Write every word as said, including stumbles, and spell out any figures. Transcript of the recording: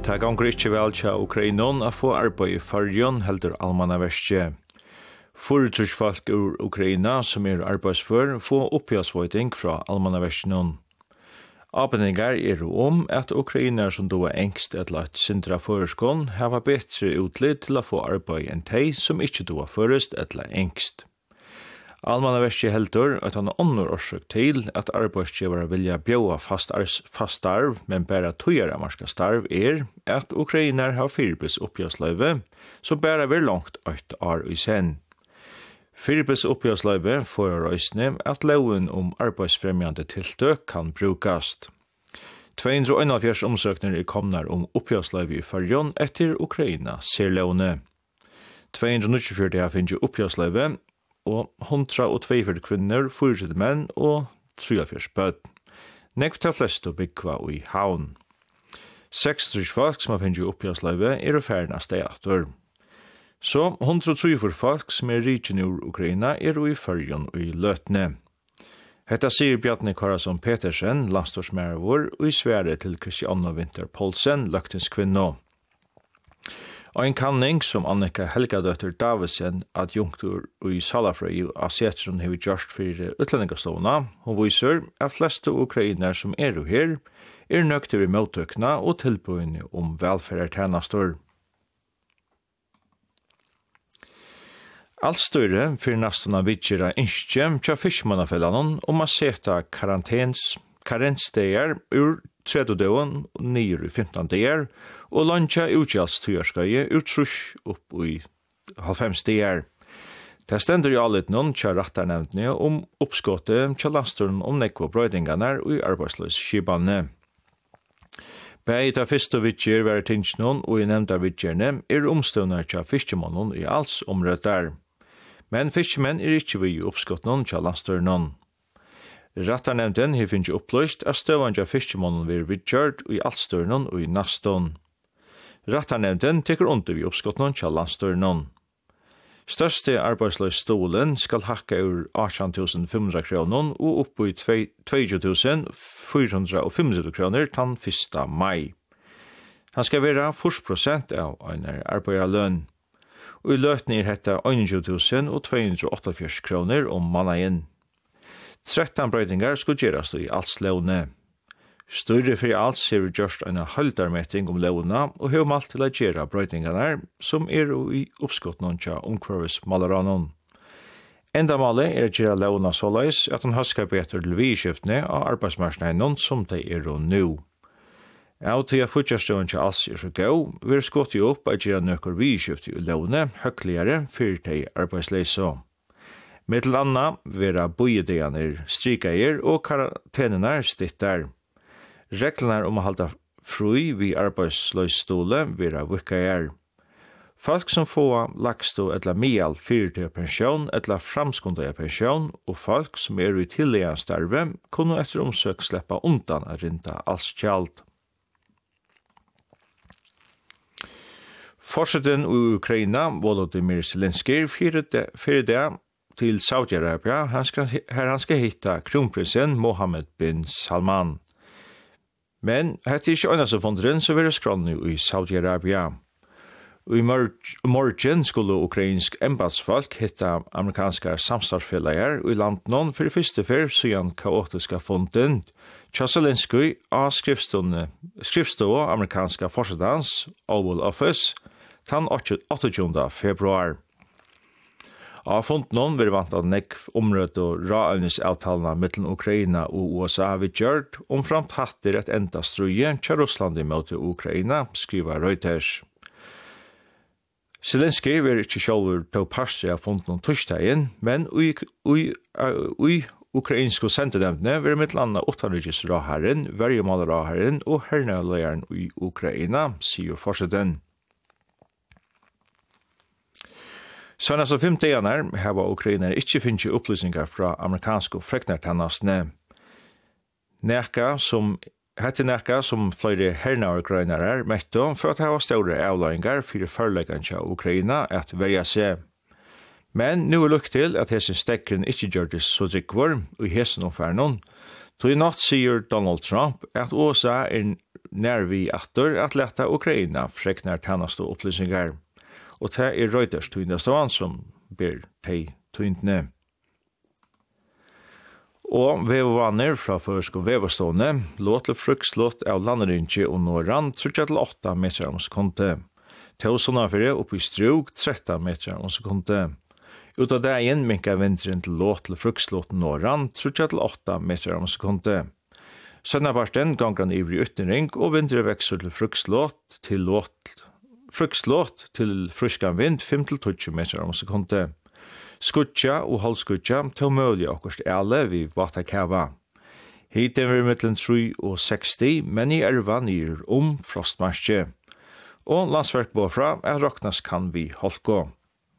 Ta gonger ikkje vel tja Ukrainon a få arbeid i fargen heldur almanna verste. Forutrusk folk ur Ukraina som er arbeidsfør få oppgjørsvøyting fra almanna verstenon. Avbenningar er om at ukrainer som då er engst et lagt sindra føreskån hava betre utlitt til å få arbeid enn tei som ikkje då er førest et lagt engst. Almanna verste heldur at han annor årsøk til at arbeidsgivere vilja bjøa fast, fast starv, men bare tøyere marska starv er at ukrainer har fyrbis oppgjørsløyve, som bare vil langt åtte år i sen. Fyrbis oppgjørsløyve får røysne at loven om arbeidsfremjande tiltøk kan brukast. to hundre og enogfjørs omsøkner er komnar om oppgjørsløyve i fargen etter Ukraina ser lovne. to hundre og nittifire har finnet oppgjørsløyve, og hundra og tveifyrd kvinner, fyrsitte menn og treogfjørs bød. Nekv til flest og byggva i havn. seksogtrýss folk som har finnet oppgjørsløyve er ferdig stegator. Så hundra og treogfyrd folk som er rikjen ur Ukraina er i fyrjon og i løtne. Hetta sier Bjarne Karasson Petersen, landstorsmervor, og i svære til Christiane Winter Poulsen, løktens kvinno. Og en kanning som Annika Helgadøtter Davidsen, adjunktor i Salafrøy av Setron har gjort for utlendingastovna, hun viser at fleste ukrainer som er jo her, er nøkter i mottøkna og tilbøyende om velferdtjenester. Alt større for nesten av vidtjera innskjem til fiskmannafellanen om å sette karantens, karensdager ur tredje døgn og nye i femten dager, og lansja utgjaldstøyerskøye ur trus opp i halvfems dager. Det stender i alle noen til rattarnevntene om oppskottet til landsturen om nekva brøydingarna og i arbeidsløsskibane. Begge til første vidtjer være tingsnån og i nevnda vidtjerne er omstøvner til fiskemannen i alls omrøtter. Men fiskemenn er ikke vi i oppskottet til landsturen. Rattarnevnden har finnet oppløst at støvanja fiskemannen vil vidtjørt i altstøren og i naston. Rattarnevnden tekur under vi oppskottene til landstøren. Største arbeidsløsstolen skal hakka ur artan tusen fem hundre kroner og opp i tjueto tusen fire hundre femti kroner den første mai. Han skal være fyrre prosent av en arbeiderlønn. Og i løtene er dette tjueto tusen to hundre åttiåtte kroner om mannagen. tretton brøydingar skulle gjerast i alls lovne. Større for alt ser vi gjørst en halvdarmetting om lovna og hev malt til å gjøre brøydingarna som er i oppskottene til omkvarves malaranon. Enda malet er å gjøre lovna såleis at han haskar betur til vidskiftene av arbeidsmarknaden som de er og nå. Av til å fortjastøen til alls er så gå, vi er skott jo opp å gjøre nøkker vidskifte i lovne høgligere for de arbeidsleise. Mittel anna vera bojedeganer strikeier og karantenenar stittar. Reglene om å halda fri vid arbeidsløysstole vera vikkaier. Folk som får lagstå etla mial fyrtida pensjon etla framskundaya pensjon og folk som er i tilleggen starve kunne etter omsøk sleppa undan a rinda alls kjalt. Forseten i Ukraina, Volodymyr Zelenskyj, fyrir det til Saudi-Arabia, her han skal hitta kronprinsen Mohammed bin Salman. Men hette er ikke øyneste fondren så vil det skrånne i Saudi-Arabia. I morgen skulle ukrainsk embatsfolk hitta amerikanske samstartsfellager i landet for første fyr siden kaotiska fonden Tja Zelenskyj av skriftstående amerikanske forsetans Oval Office den åttende februar. Av fonden vil vant at nekv omrød og raøvningsavtalene mellom Ukraina og U S A vi gjørt om fremt hatter et enda strøye til Russland i møte Ukraina, skriver Reuters. Zelenskyj vil ikke selv ta parster av fonden torsdagen, men ui, ui, ui ukrainske sendedemtene vil mellom annet åttanrykes raharen, vergemalraharen og hernøløyeren i Ukraina, sier forsiden. Sånn fem dagene har ukrainere ikke finnet opplysninger fra amerikanske freknertannastene. Nekka som hette nekka som flere hernauergrøynere møtte for at det var større avløyngar for foreleggene til Ukraina at verja seg. Men nu er lukk til at hesen stekkeren ikke gjør det så drikkvår i hesen omferden. Så i natt sier Donald Trump at U S A er nær vi atter at leta Ukraina freknar tannast og opplysningar. Og det er Reuters tøyndastavan som ber tei tøyndne. Og vevovaner fra førsk og vevastående, låt til frukslått av landerinje og norran tre til åtta meter om sekundet. Tøvsonafire oppi strug tretton meter om sekundet. Ut av dagen minka vinteren til låt til frukslått norran tre til åtta meter om sekundet. Sønnaparten ganger han ivrig utenring og vinteren vekser til frukslått til låt frukslått til fruskan vind fem til tolv meter om sekundet. Skutja og halvskutja til mølja okkurst alle vi vata kava. Hiten vi mittlen tre og seksti, men i erva nyr om frostmarsje. Og landsverk båfra er roknas kan vi holko.